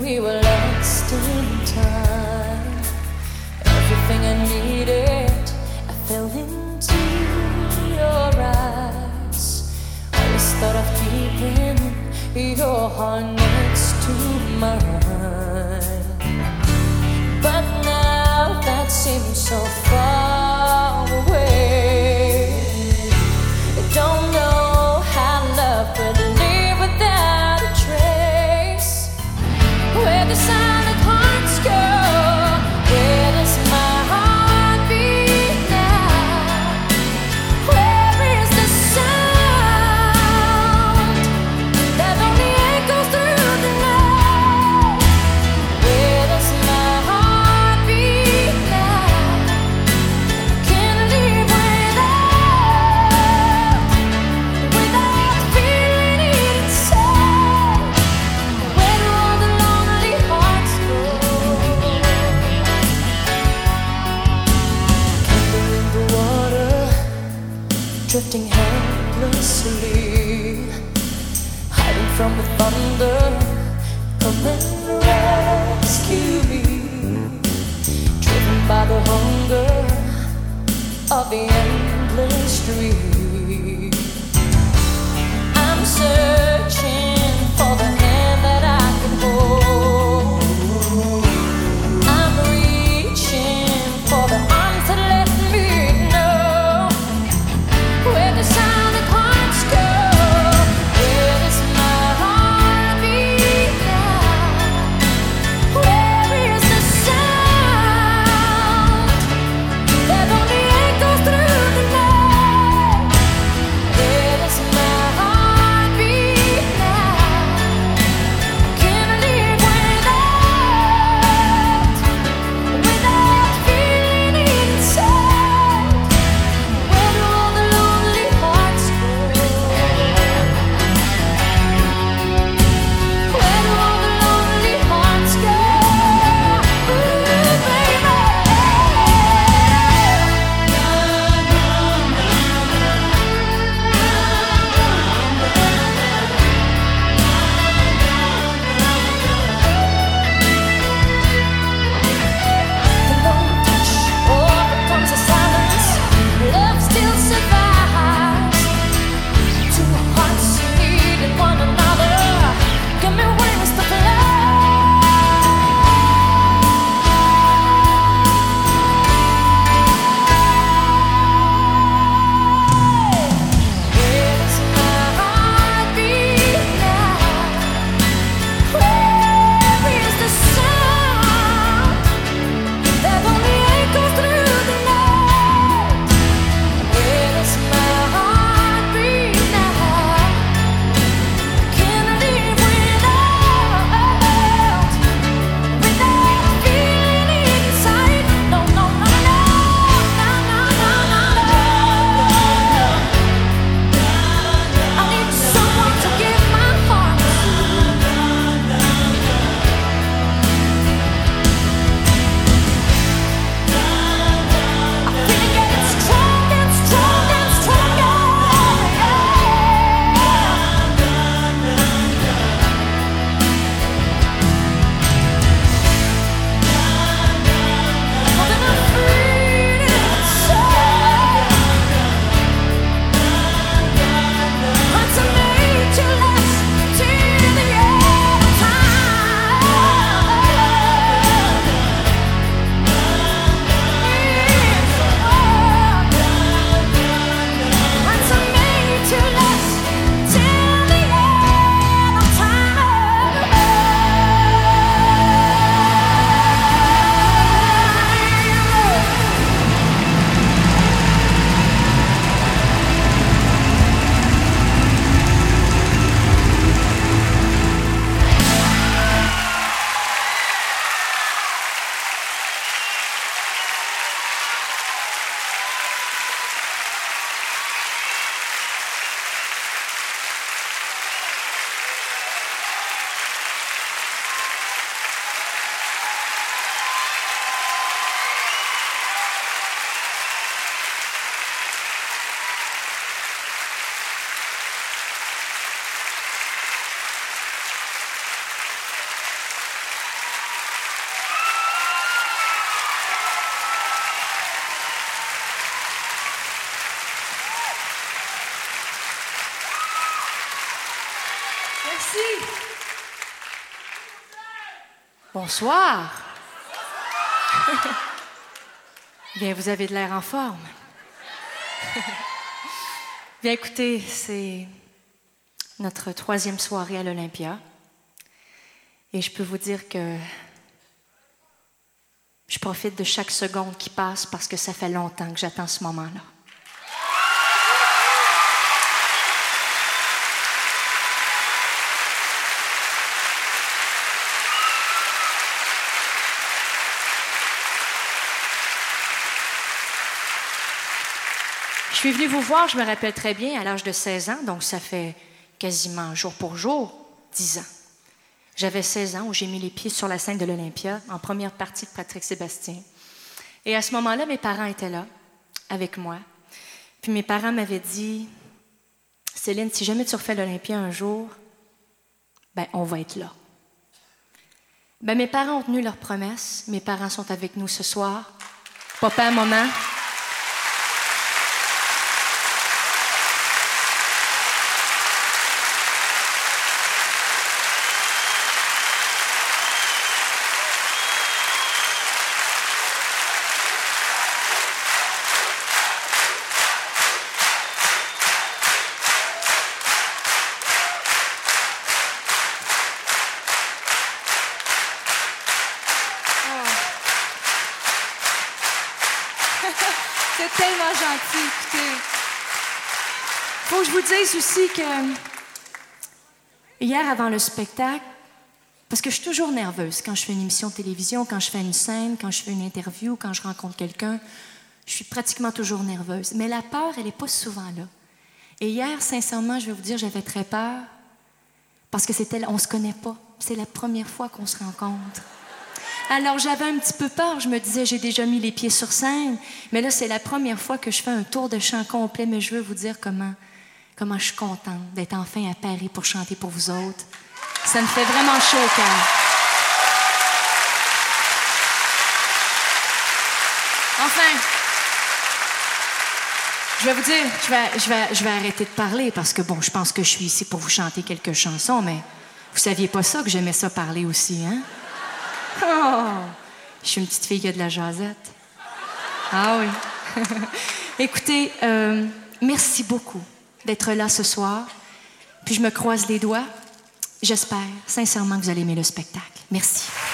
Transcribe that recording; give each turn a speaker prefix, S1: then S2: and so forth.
S1: we were lost in time. Everything I needed, I fell into your eyes. Always thought of keeping your heart next to mine, but now that seems so far away. I don't know how love could live without a trace. Where the silent hearts go, where does my heart beat now? Where is the sound that only echoes through the night? Where does my heart beat now?
S2: Bonsoir. Bien, vous avez de l'air en forme. Bien, écoutez, c'est notre 3e soirée à l'Olympia. Et je peux vous dire que je profite de chaque seconde qui passe parce que ça fait longtemps que j'attends ce moment-là. Je suis venue vous voir, je me rappelle très bien, à l'âge de 16 ans, donc ça fait quasiment jour pour jour, 10 ans. J'avais 16 ans où j'ai mis les pieds sur la scène de l'Olympia, en première partie de Patrick Sébastien. Et à ce moment-là, mes parents étaient là, avec moi. Puis mes parents m'avaient dit, « Céline, si jamais tu refais l'Olympia un jour, ben on va être là. » Ben mes parents ont tenu leur promesse. Mes parents sont avec nous ce soir. Papa, maman. C'est tellement gentil, écoutez. Faut que je vous dise aussi que hier, avant le spectacle, parce que je suis toujours nerveuse quand je fais une émission de télévision, quand je fais une scène, quand je fais une interview, quand je rencontre quelqu'un, je suis pratiquement toujours nerveuse. Mais la peur, elle n'est pas souvent là. Et hier, sincèrement, je vais vous dire, j'avais très peur parce que on ne se connaît pas. C'est la première fois qu'on se rencontre. Alors, j'avais un petit peu peur. Je me disais, j'ai déjà mis les pieds sur scène. Mais là, c'est la première fois que je fais un tour de chant complet. Mais je veux vous dire comment je suis contente d'être enfin à Paris pour chanter pour vous autres. Ça me fait vraiment chaud au cœur. Enfin, je vais vous dire, je vais arrêter de parler parce que, bon, je pense que je suis ici pour vous chanter quelques chansons, mais vous saviez pas ça, que j'aimais ça parler aussi, hein? Oh! Je suis une petite fille qui a de la jasette. Ah oui. Écoutez, merci beaucoup d'être là ce soir. Puis je me croise les doigts. J'espère sincèrement que vous allez aimer le spectacle. Merci.